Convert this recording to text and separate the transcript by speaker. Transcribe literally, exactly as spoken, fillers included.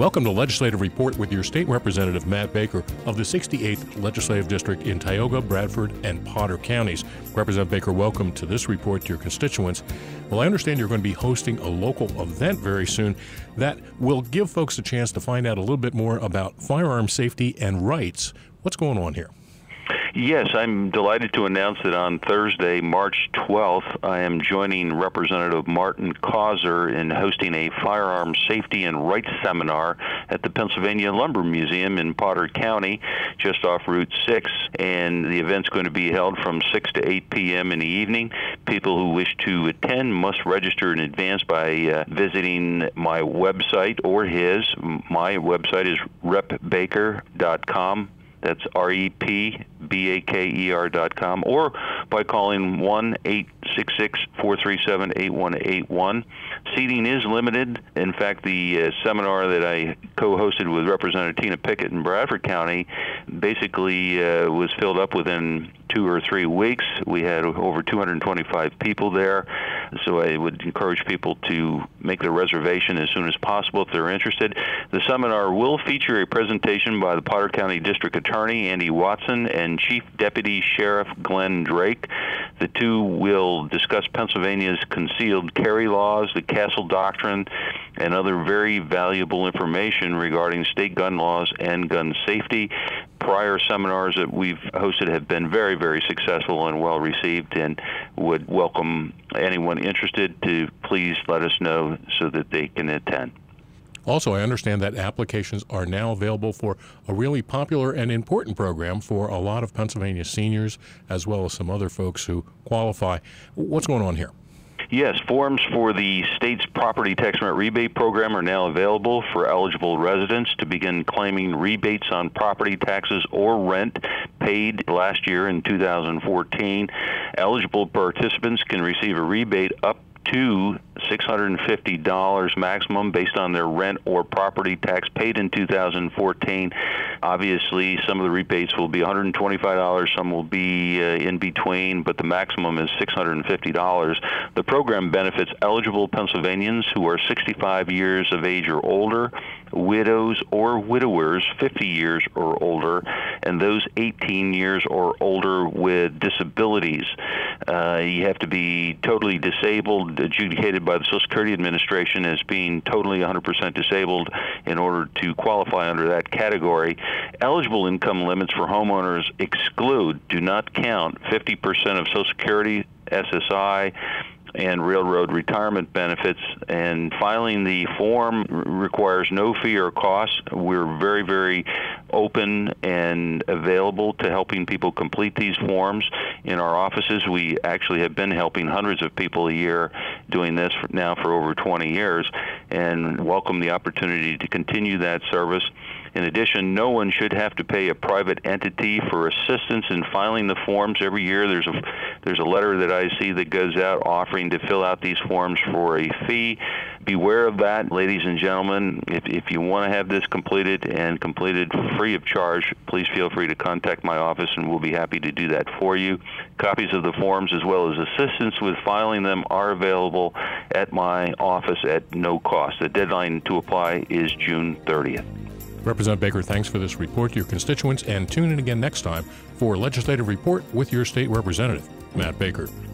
Speaker 1: Welcome to Legislative Report with your State Representative Matt Baker of the sixty-eighth Legislative District in Tioga, Bradford, and Potter counties. Representative Baker, welcome to this report to your constituents. Well, I understand you're going to be hosting a local event very soon that will give folks a chance to find out a little bit more about firearm safety and rights. What's going on here?
Speaker 2: Yes, I'm delighted to announce that on Thursday, March twelfth, I am joining Representative Martin Causer in hosting a firearm safety and rights seminar at the Pennsylvania Lumber Museum in Potter County, just off Route six. And the event's going to be held from six to eight p m in the evening. People who wish to attend must register in advance by uh, visiting my website or his. My website is rep baker dot com. That's R E P B A K E R dot com, or by calling one eight six six, four three seven, eight one eight one. Seating is limited. In fact, the uh, seminar that I co-hosted with Representative Tina Pickett in Bradford County basically uh, was filled up within two or three weeks. We had over two hundred twenty-five people there, so I would encourage people to make their reservation as soon as possible if they're interested. The seminar will feature a presentation by the Potter County District Attorney Andy Watson and Chief Deputy Sheriff Glenn Drake. The two will discuss Pennsylvania's concealed carry laws, the Castle Doctrine, and other very valuable information regarding state gun laws and gun safety. Prior seminars that we've hosted have been very, very successful and well received, and would welcome anyone interested to please let us know so that they can attend.
Speaker 1: Also, I understand that applications are now available for a really popular and important program for a lot of Pennsylvania seniors, as well as some other folks who qualify. What's going on here?
Speaker 2: Yes, forms for the state's property tax rent rebate program are now available for eligible residents to begin claiming rebates on property taxes or rent paid last year in two thousand fourteen. Eligible participants can receive a rebate up to six hundred fifty dollars maximum based on their rent or property tax paid in two thousand fourteen. Obviously, some of the rebates will be one hundred twenty-five dollars, some will be uh, in between, but the maximum is six hundred fifty dollars. The program benefits eligible Pennsylvanians who are sixty-five years of age or older, widows or widowers fifty years or older, and those eighteen years or older with disabilities. Uh, you have to be totally disabled, adjudicated by the Social Security Administration as being totally one hundred percent disabled in order to qualify under that category. Eligible income limits for homeowners exclude, do not count, fifty percent of Social Security, S S I, and railroad retirement benefits, and filing the form requires no fee or cost. We're very, very open and available to helping people complete these forms in our offices. We actually have been helping hundreds of people a year doing this now for over twenty years, and welcome the opportunity to continue that service. In addition, no one should have to pay a private entity for assistance in filing the forms. Every year there's a there's a letter that I see that goes out offering to fill out these forms for a fee. Beware of that, ladies and gentlemen. If, if you want to have this completed and completed free of charge, please feel free to contact my office and we'll be happy to do that for you. Copies of the forms as well as assistance with filing them are available at my office at no cost. The deadline to apply is June thirtieth.
Speaker 1: Representative Baker, thanks for this report to your constituents, and tune in again next time for Legislative Report with your state representative, Matt Baker.